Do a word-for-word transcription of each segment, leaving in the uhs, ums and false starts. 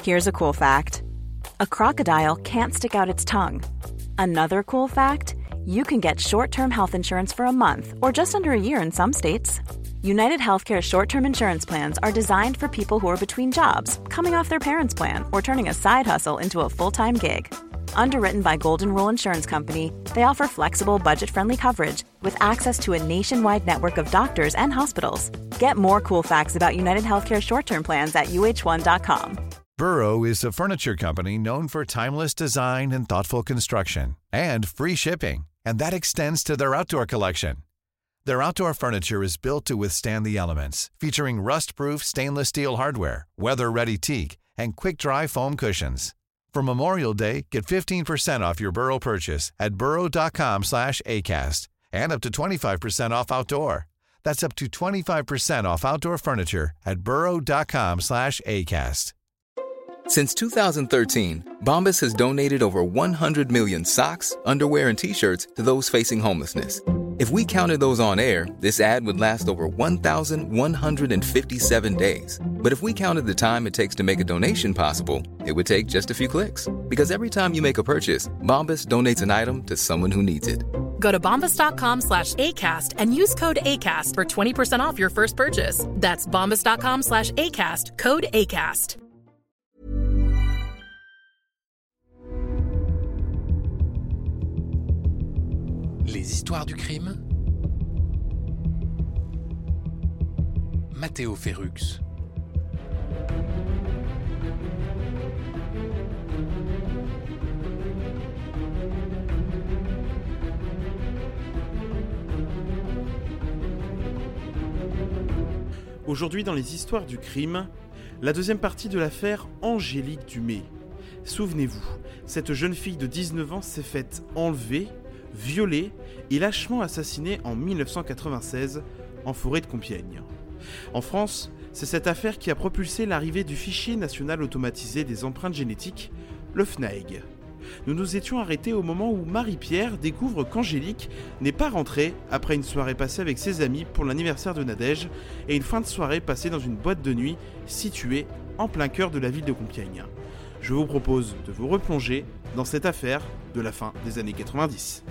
Here's a cool fact. A crocodile can't stick out its tongue. Another cool fact, you can get short-term health insurance for a month or just under a year in some states. United Healthcare short-term insurance plans are designed for people who are between jobs, coming off their parents' plan, or turning a side hustle into a full-time gig. Underwritten by Golden Rule Insurance Company, they offer flexible, budget-friendly coverage with access to a nationwide network of doctors and hospitals. Get more cool facts about United Healthcare short-term plans at U H one dot com. Burrow is a furniture company known for timeless design and thoughtful construction, and free shipping, and that extends to their outdoor collection. Their outdoor furniture is built to withstand the elements, featuring rust-proof stainless steel hardware, weather-ready teak, and quick-dry foam cushions. For Memorial Day, get fifteen percent off your Burrow purchase at burrow.com slash ACAST and up to twenty-five percent off outdoor. That's up to twenty-five percent off outdoor furniture at burrow.com slash ACAST. Since two thousand thirteen, Bombas has donated over one hundred million socks, underwear, and T-shirts to those facing homelessness. If we counted those on air, this ad would last over one thousand one hundred fifty-seven days. But if we counted the time it takes to make a donation possible, it would take just a few clicks. Because every time you make a purchase, Bombas donates an item to someone who needs it. Go to bombas.com slash ACAST and use code ACAST for twenty percent off your first purchase. That's bombas.com slash ACAST, code ACAST. Les histoires du crime. Matteo Ferrux. Aujourd'hui dans les histoires du crime, la deuxième partie de l'affaire Angélique Dumay. Souvenez-vous, cette jeune fille de dix-neuf ans s'est faite enlever, violée et lâchement assassinée en dix-neuf cent quatre-vingt-seize en forêt de Compiègne. En France, c'est cette affaire qui a propulsé l'arrivée du fichier national automatisé des empreintes génétiques, le F N A E G. Nous nous étions arrêtés au moment où Marie-Pierre découvre qu'Angélique n'est pas rentrée après une soirée passée avec ses amis pour l'anniversaire de Nadège et une fin de soirée passée dans une boîte de nuit située en plein cœur de la ville de Compiègne. Je vous propose de vous replonger dans cette affaire de la fin des années quatre-vingt-dix.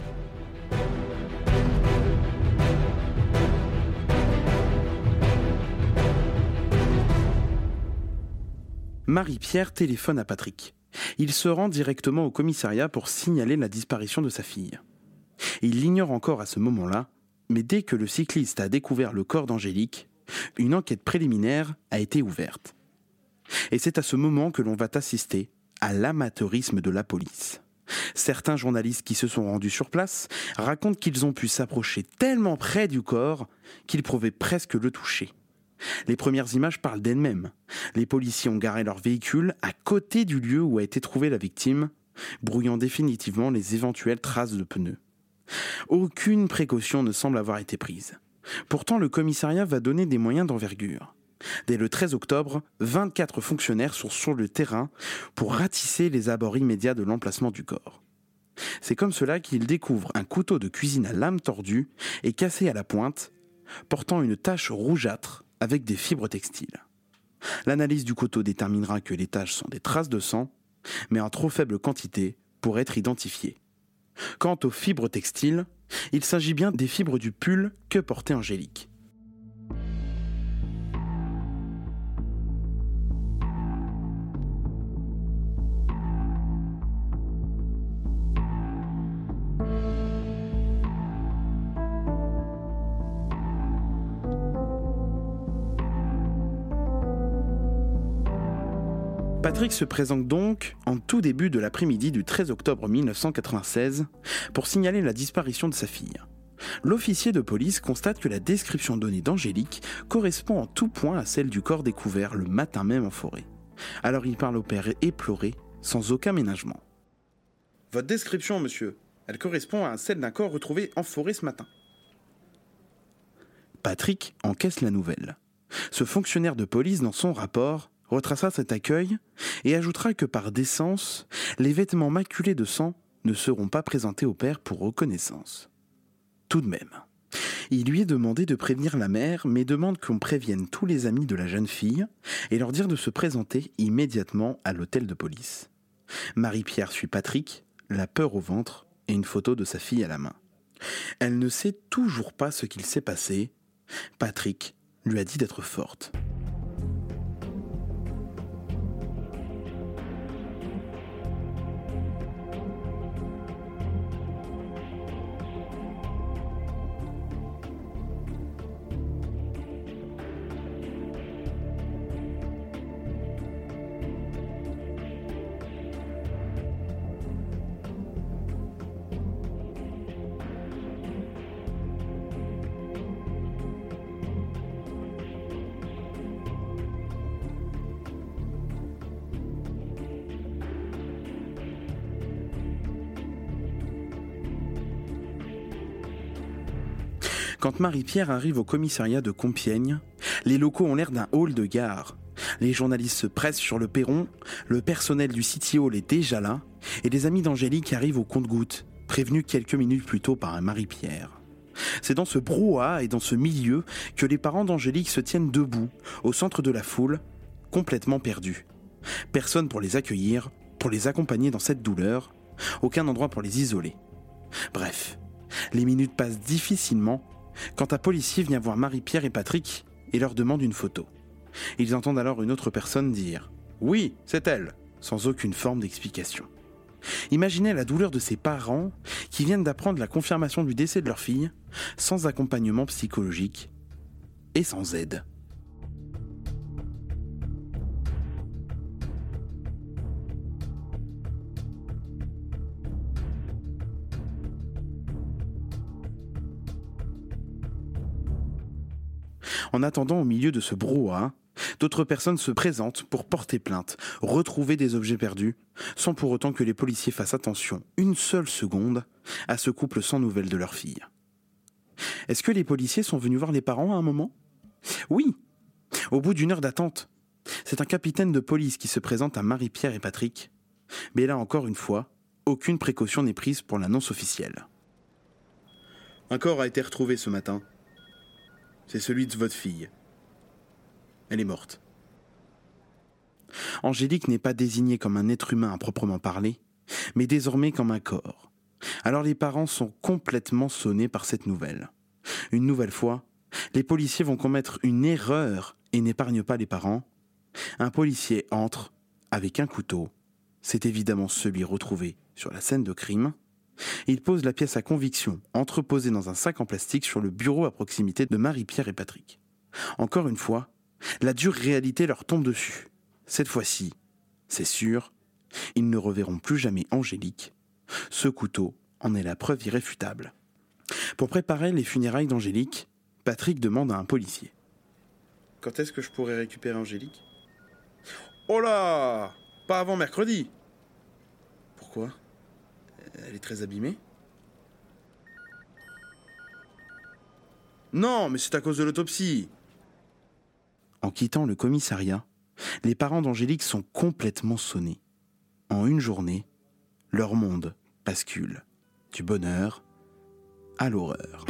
Marie-Pierre téléphone à Patrick. Il se rend directement au commissariat pour signaler la disparition de sa fille. Il l'ignore encore à ce moment-là, mais dès que le cycliste a découvert le corps d'Angélique, une enquête préliminaire a été ouverte. Et c'est à ce moment que l'on va assister à l'amateurisme de la police. Certains journalistes qui se sont rendus sur place racontent qu'ils ont pu s'approcher tellement près du corps qu'ils pouvaient presque le toucher. Les premières images parlent d'elles-mêmes. Les policiers ont garé leur véhicule à côté du lieu où a été trouvée la victime, brouillant définitivement les éventuelles traces de pneus. Aucune précaution ne semble avoir été prise. Pourtant, le commissariat va donner des moyens d'envergure. Dès le treize octobre, vingt-quatre fonctionnaires sont sur le terrain pour ratisser les abords immédiats de l'emplacement du corps. C'est comme cela qu'ils découvrent un couteau de cuisine à lame tordue et cassé à la pointe, portant une tache rougeâtre avec des fibres textiles. L'analyse du couteau déterminera que les taches sont des traces de sang, mais en trop faible quantité pour être identifiées. Quant aux fibres textiles, il s'agit bien des fibres du pull que portait Angélique. Patrick se présente donc en tout début de l'après-midi du treize octobre dix-neuf cent quatre-vingt-seize pour signaler la disparition de sa fille. L'officier de police constate que la description donnée d'Angélique correspond en tout point à celle du corps découvert le matin même en forêt. Alors il parle au père éploré, sans aucun ménagement. « Votre description, monsieur, elle correspond à celle d'un corps retrouvé en forêt ce matin. » Patrick encaisse la nouvelle. Ce fonctionnaire de police, dans son rapport, retracera cet accueil et ajoutera que par décence, les vêtements maculés de sang ne seront pas présentés au père pour reconnaissance. Tout de même, Il lui est demandé de prévenir la mère, mais demande qu'on prévienne tous les amis de la jeune fille et leur dire de se présenter immédiatement à l'hôtel de police. Marie-Pierre suit Patrick, la peur au ventre et une photo de sa fille à la main. Elle ne sait toujours pas ce qu'il s'est passé. Patrick lui a dit d'être forte. Quand Marie-Pierre arrive au commissariat de Compiègne, les locaux ont l'air d'un hall de gare. Les journalistes se pressent sur le perron, le personnel du City Hall est déjà là, et les amis d'Angélique arrivent au compte-gouttes, prévenus quelques minutes plus tôt par un Marie-Pierre. C'est dans ce brouhaha et dans ce milieu que les parents d'Angélique se tiennent debout, au centre de la foule, complètement perdus. Personne pour les accueillir, pour les accompagner dans cette douleur, aucun endroit pour les isoler. Bref, les minutes passent difficilement quand un policier vient voir Marie-Pierre et Patrick et leur demande une photo. Ils entendent alors une autre personne dire « Oui, c'est elle », sans aucune forme d'explication. Imaginez la douleur de ces parents qui viennent d'apprendre la confirmation du décès de leur fille, sans accompagnement psychologique et sans aide. En attendant, au milieu de ce brouhaha, d'autres personnes se présentent pour porter plainte, retrouver des objets perdus, sans pour autant que les policiers fassent attention une seule seconde à ce couple sans nouvelles de leur fille. Est-ce que les policiers sont venus voir les parents à un moment ? Oui, au bout d'une heure d'attente. C'est un capitaine de police qui se présente à Marie-Pierre et Patrick. Mais là encore une fois, aucune précaution n'est prise pour l'annonce officielle. Un corps a été retrouvé ce matin. C'est celui de votre fille. Elle est morte. Angélique n'est pas désignée comme un être humain à proprement parler, mais désormais comme un corps. Alors les parents sont complètement sonnés par cette nouvelle. Une nouvelle fois, les policiers vont commettre une erreur et n'épargnent pas les parents. Un policier entre avec un couteau. C'est évidemment celui retrouvé sur la scène de crime. Il pose la pièce à conviction, entreposée dans un sac en plastique sur le bureau à proximité de Marie-Pierre et Patrick. Encore une fois, la dure réalité leur tombe dessus. Cette fois-ci, c'est sûr, ils ne reverront plus jamais Angélique. Ce couteau en est la preuve irréfutable. Pour préparer les funérailles d'Angélique, Patrick demande à un policier. « Quand est-ce que je pourrais récupérer Angélique ?»« Oh là ! Pas avant mercredi !»« Pourquoi ? Elle est très abîmée ?»« Non, mais c'est à cause de l'autopsie !» En quittant le commissariat, les parents d'Angélique sont complètement sonnés. En une journée, leur monde bascule du bonheur à l'horreur.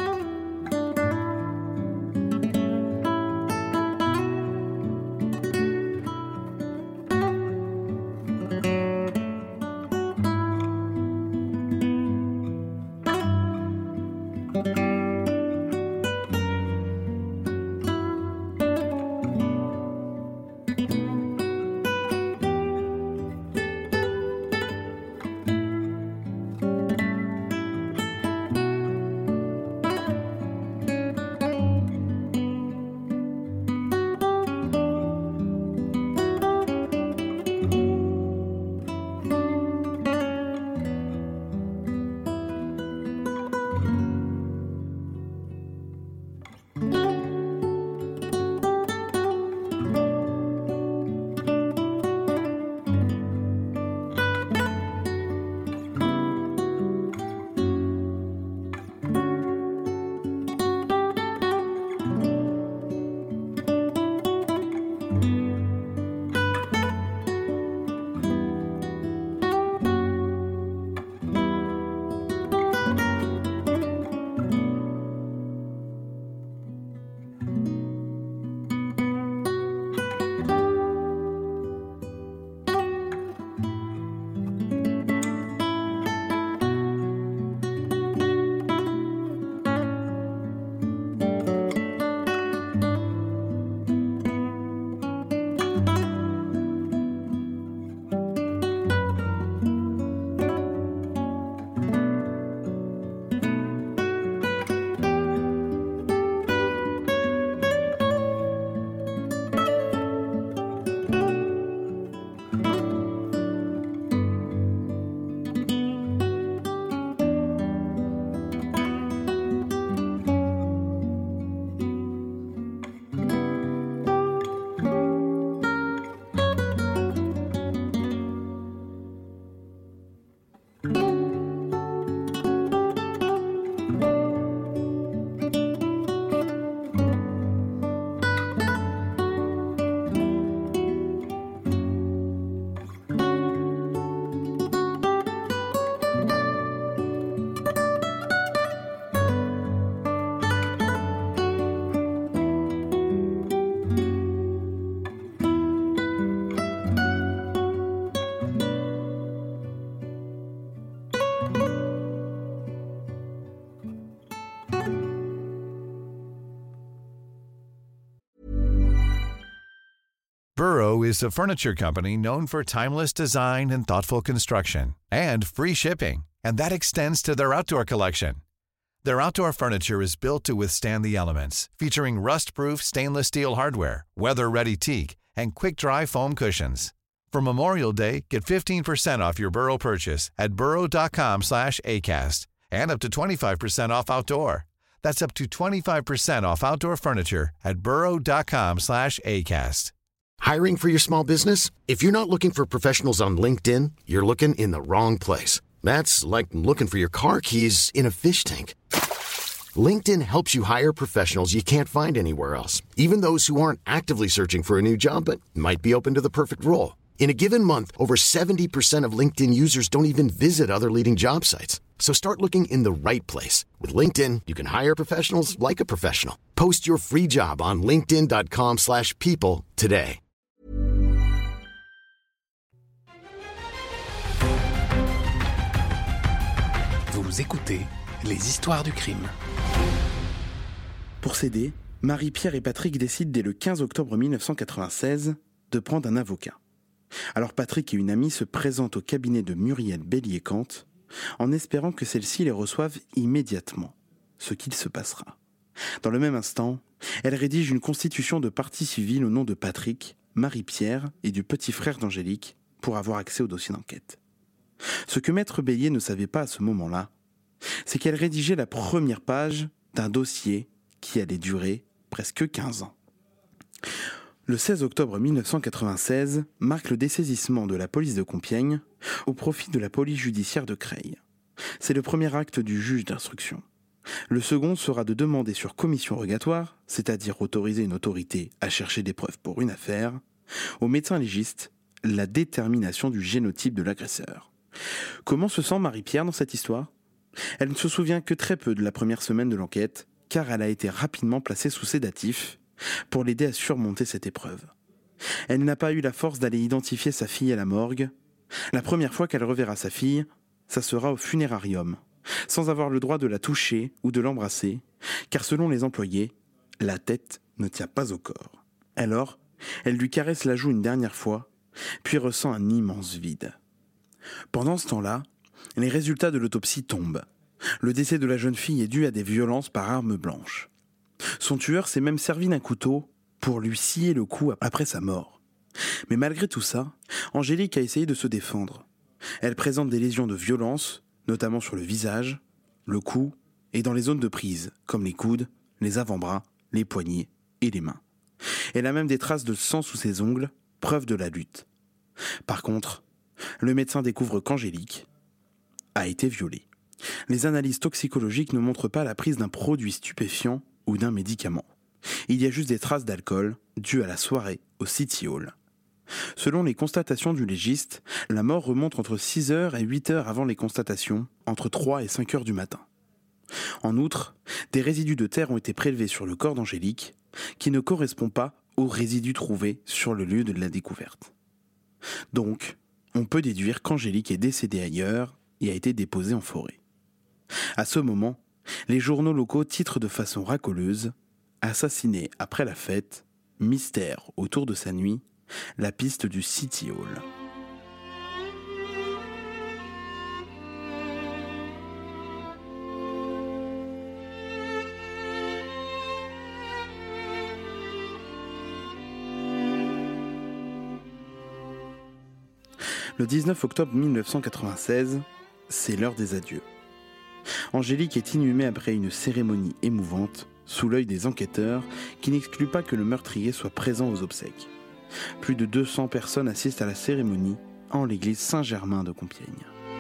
Burrow is a furniture company known for timeless design and thoughtful construction, and free shipping, and that extends to their outdoor collection. Their outdoor furniture is built to withstand the elements, featuring rust-proof stainless steel hardware, weather-ready teak, and quick-dry foam cushions. For Memorial Day, get fifteen percent off your Burrow purchase at burrow.com slash ACAST and up to twenty-five percent off outdoor. That's up to twenty-five percent off outdoor furniture at burrow.com slash ACAST. Hiring for your small business? If you're not looking for professionals on LinkedIn, you're looking in the wrong place. That's like looking for your car keys in a fish tank. LinkedIn helps you hire professionals you can't find anywhere else, even those who aren't actively searching for a new job but might be open to the perfect role. In a given month, over seventy percent of LinkedIn users don't even visit other leading job sites. So start looking in the right place. With LinkedIn, you can hire professionals like a professional. Post your free job on linkedin.com slash people today. Vous écoutez Les Histoires du crime. Pour s'aider, Marie-Pierre et Patrick décident dès le quinze octobre mille neuf cent quatre-vingt-seize de prendre un avocat. Alors Patrick et une amie se présentent au cabinet de Muriel Bélier-Kant en espérant que celle-ci les reçoive immédiatement, ce qu'il se passera. Dans le même instant, elle rédige une constitution de partie civile au nom de Patrick, Marie-Pierre et du petit frère d'Angélique pour avoir accès au dossier d'enquête. Ce que Maître Bélier ne savait pas à ce moment-là, c'est qu'elle rédigeait la première page d'un dossier qui allait durer presque quinze ans. Le seize octobre mille neuf cent quatre-vingt-seize marque le dessaisissement de la police de Compiègne au profit de la police judiciaire de Creil. C'est le premier acte du juge d'instruction. Le second sera de demander sur commission rogatoire, c'est-à-dire autoriser une autorité à chercher des preuves pour une affaire, au médecin légiste la détermination du génotype de l'agresseur. Comment se sent Marie-Pierre dans cette histoire ? Elle ne se souvient que très peu de la première semaine de l'enquête, car elle a été rapidement placée sous sédatif pour l'aider à surmonter cette épreuve. Elle n'a pas eu la force d'aller identifier sa fille à la morgue. La première fois qu'elle reverra sa fille, ça sera au funérarium, sans avoir le droit de la toucher ou de l'embrasser, car selon les employés, la tête ne tient pas au corps. Alors, elle lui caresse la joue une dernière fois, puis ressent un immense vide. Pendant ce temps-là, les résultats de l'autopsie tombent. Le décès de la jeune fille est dû à des violences par arme blanche. Son tueur s'est même servi d'un couteau pour lui scier le cou après sa mort. Mais malgré tout ça, Angélique a essayé de se défendre. Elle présente des lésions de violence, notamment sur le visage, le cou et dans les zones de prise, comme les coudes, les avant-bras, les poignets et les mains. Elle a même des traces de sang sous ses ongles, preuve de la lutte. Par contre, le médecin découvre qu'Angélique a été violée. Les analyses toxicologiques ne montrent pas la prise d'un produit stupéfiant ou d'un médicament. Il y a juste des traces d'alcool dues à la soirée au City Hall. Selon les constatations du légiste, la mort remonte entre six heures et huit heures avant les constatations, entre trois et cinq heures du matin. En outre, des résidus de terre ont été prélevés sur le corps d'Angélique, qui ne correspond pas aux résidus trouvés sur le lieu de la découverte. Donc, on peut déduire qu'Angélique est décédée ailleurs et a été déposée en forêt. À ce moment, les journaux locaux titrent de façon racoleuse « Assassiné après la fête, mystère autour de sa nuit, la piste du City Hall ». Le dix-neuf octobre mille neuf cent quatre-vingt-seize, c'est l'heure des adieux. Angélique est inhumée après une cérémonie émouvante, sous l'œil des enquêteurs, qui n'excluent pas que le meurtrier soit présent aux obsèques. Plus de deux cents personnes assistent à la cérémonie en l'église Saint-Germain de Compiègne.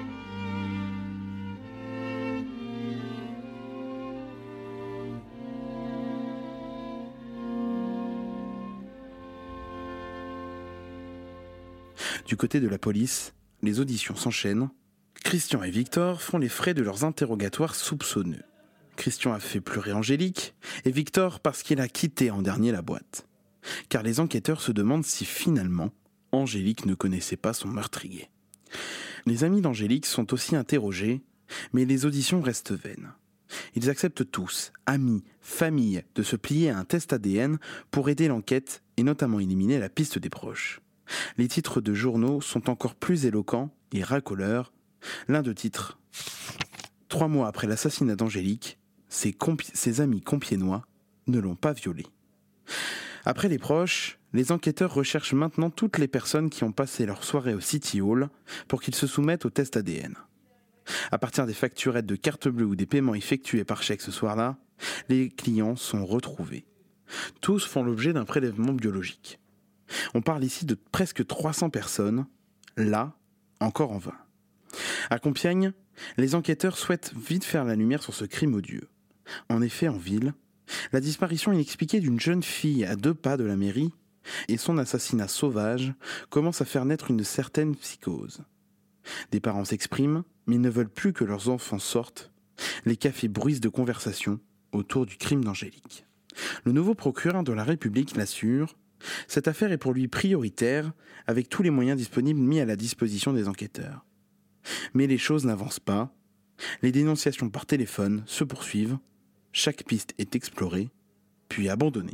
Du côté de la police, les auditions s'enchaînent. Christian et Victor font les frais de leurs interrogatoires soupçonneux. Christian a fait pleurer Angélique, et Victor parce qu'il a quitté en dernier la boîte. Car les enquêteurs se demandent si finalement, Angélique ne connaissait pas son meurtrier. Les amis d'Angélique sont aussi interrogés, mais les auditions restent vaines. Ils acceptent tous, amis, famille, de se plier à un test A D N pour aider l'enquête et notamment éliminer la piste des proches. Les titres de journaux sont encore plus éloquents et racoleurs. L'un de titre « Trois mois après l'assassinat d'Angélique, ses, compi- ses amis compiègnois ne l'ont pas violée ». Après les proches, les enquêteurs recherchent maintenant toutes les personnes qui ont passé leur soirée au City Hall pour qu'ils se soumettent au test A D N. À partir des facturettes de carte bleue ou des paiements effectués par chèque ce soir-là, les clients sont retrouvés. Tous font l'objet d'un prélèvement biologique. On parle ici de presque trois cents personnes, là, encore en vain. À Compiègne, les enquêteurs souhaitent vite faire la lumière sur ce crime odieux. En effet, en ville, la disparition inexpliquée d'une jeune fille à deux pas de la mairie et son assassinat sauvage commencent à faire naître une certaine psychose. Des parents s'expriment, mais ils ne veulent plus que leurs enfants sortent. Les cafés bruissent de conversations autour du crime d'Angélique. Le nouveau procureur de la République l'assure, cette affaire est pour lui prioritaire, avec tous les moyens disponibles mis à la disposition des enquêteurs. Mais les choses n'avancent pas. Les dénonciations par téléphone se poursuivent. Chaque piste est explorée, puis abandonnée.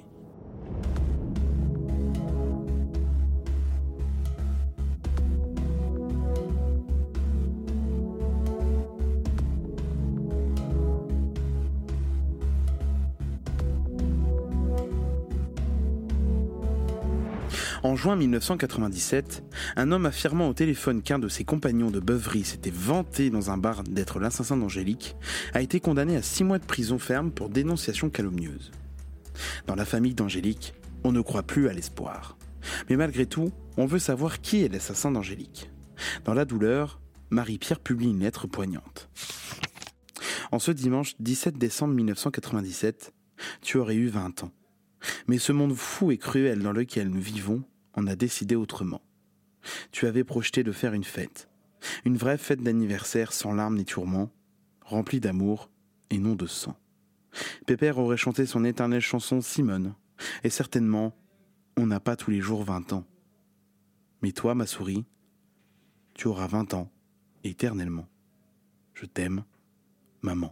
En juin mille neuf cent quatre-vingt-dix-sept, un homme affirmant au téléphone qu'un de ses compagnons de beuverie s'était vanté dans un bar d'être l'assassin d'Angélique a été condamné à six mois de prison ferme pour dénonciation calomnieuse. Dans la famille d'Angélique, on ne croit plus à l'espoir. Mais malgré tout, on veut savoir qui est l'assassin d'Angélique. Dans la douleur, Marie-Pierre publie une lettre poignante. En ce dimanche dix-sept décembre mille neuf cent quatre-vingt-dix-sept, tu aurais eu vingt ans. Mais ce monde fou et cruel dans lequel nous vivons en a décidé autrement. Tu avais projeté de faire une fête, une vraie fête d'anniversaire sans larmes ni tourments, remplie d'amour et non de sang. Pépère aurait chanté son éternelle chanson Simone, et certainement, on n'a pas tous les jours vingt ans. Mais toi, ma souris, tu auras vingt ans, éternellement. Je t'aime, maman.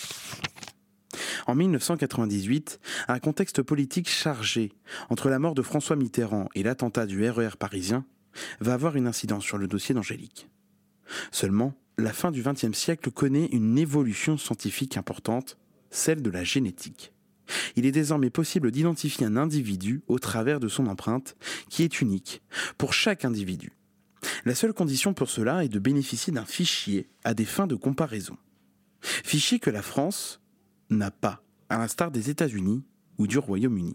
En mille neuf cent quatre-vingt-dix-huit, un contexte politique chargé entre la mort de François Mitterrand et l'attentat du R E R parisien va avoir une incidence sur le dossier d'Angélique. Seulement, la fin du vingtième siècle connaît une évolution scientifique importante, celle de la génétique. Il est désormais possible d'identifier un individu au travers de son empreinte, qui est unique pour chaque individu. La seule condition pour cela est de bénéficier d'un fichier à des fins de comparaison. Fichier que la France n'a pas, à l'instar des États-Unis ou du Royaume-Uni.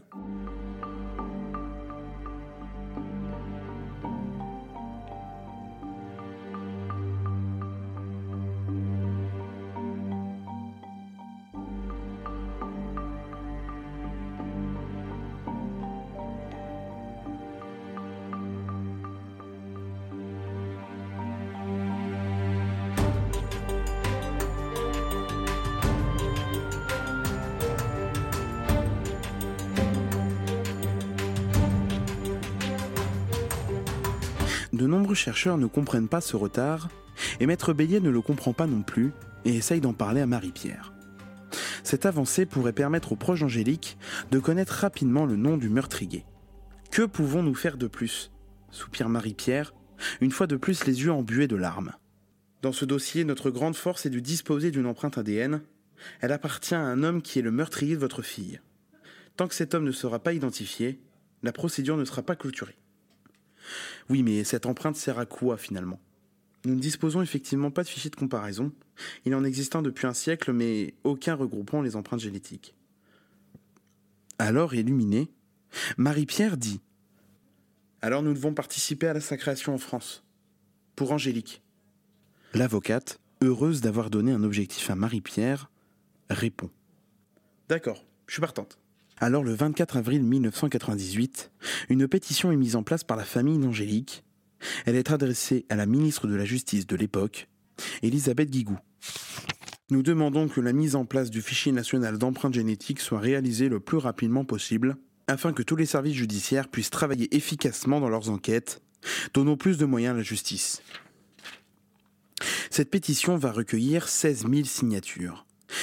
De nombreux chercheurs ne comprennent pas ce retard, et Maître Bélier ne le comprend pas non plus, et essaye d'en parler à Marie-Pierre. Cette avancée pourrait permettre aux proches d'Angélique de connaître rapidement le nom du meurtrier. Que pouvons-nous faire de plus ? Soupire Marie-Pierre, une fois de plus les yeux embués de larmes. Dans ce dossier, notre grande force est de disposer d'une empreinte A D N. Elle appartient à un homme qui est le meurtrier de votre fille. Tant que cet homme ne sera pas identifié, la procédure ne sera pas clôturée. Oui, mais cette empreinte sert à quoi finalement ? Nous ne disposons effectivement pas de fichier de comparaison. Il en existe un depuis un siècle, mais aucun regroupant les empreintes génétiques. Alors, illuminée, Marie-Pierre dit « Alors nous devons participer à la sa création en France. Pour Angélique. » L'avocate, heureuse d'avoir donné un objectif à Marie-Pierre, répond « D'accord, je suis partante. » Alors le vingt-quatre avril mille neuf cent quatre-vingt-dix-huit, une pétition est mise en place par la famille d'Angélique. Elle est adressée à la ministre de la Justice de l'époque, Elisabeth Guigou. Nous demandons que la mise en place du fichier national d'empreintes génétiques soit réalisée le plus rapidement possible, afin que tous les services judiciaires puissent travailler efficacement dans leurs enquêtes. Donnons plus de moyens à la justice. Cette pétition va recueillir seize mille signatures.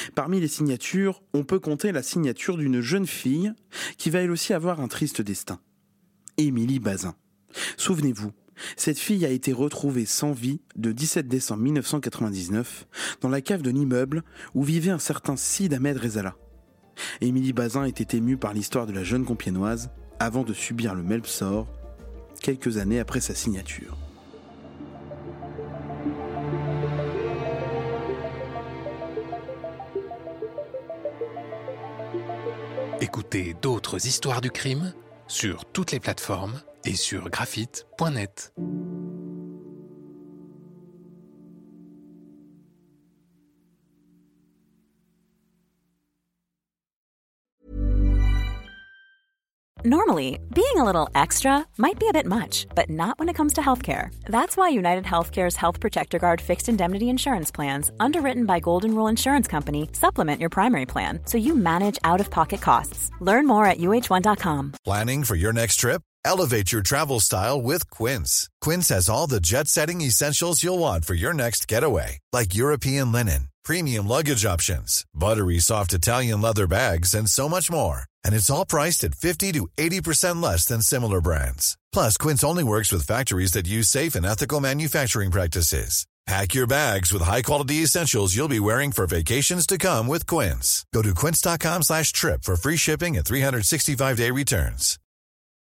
Parmi les signatures, on peut compter la signature d'une jeune fille qui va elle aussi avoir un triste destin. Émilie Bazin. Souvenez-vous, cette fille a été retrouvée sans vie le dix-sept décembre mille neuf cent quatre-vingt-dix-neuf dans la cave d'un immeuble où vivait un certain Sid Ahmed Rezala. Émilie Bazin était émue par l'histoire de la jeune Compiègnoise avant de subir le même sort quelques années après sa signature. Écoutez d'autres histoires du crime sur toutes les plateformes et sur graphite point net. Normally, being a little extra might be a bit much, but not when it comes to healthcare. That's why United Healthcare's Health Protector Guard fixed indemnity insurance plans, underwritten by Golden Rule Insurance Company, supplement your primary plan so you manage out-of-pocket costs. Learn more at U H one dot com. Planning for your next trip? Elevate your travel style with Quince. Quince has all the jet-setting essentials you'll want for your next getaway, like European linen, premium luggage options, buttery soft Italian leather bags, and so much more. And it's all priced at fifty to eighty percent less than similar brands. Plus, Quince only works with factories that use safe and ethical manufacturing practices. Pack your bags with high-quality essentials you'll be wearing for vacations to come with Quince. Go to quince dot com slash trip for free shipping and three sixty-five day returns.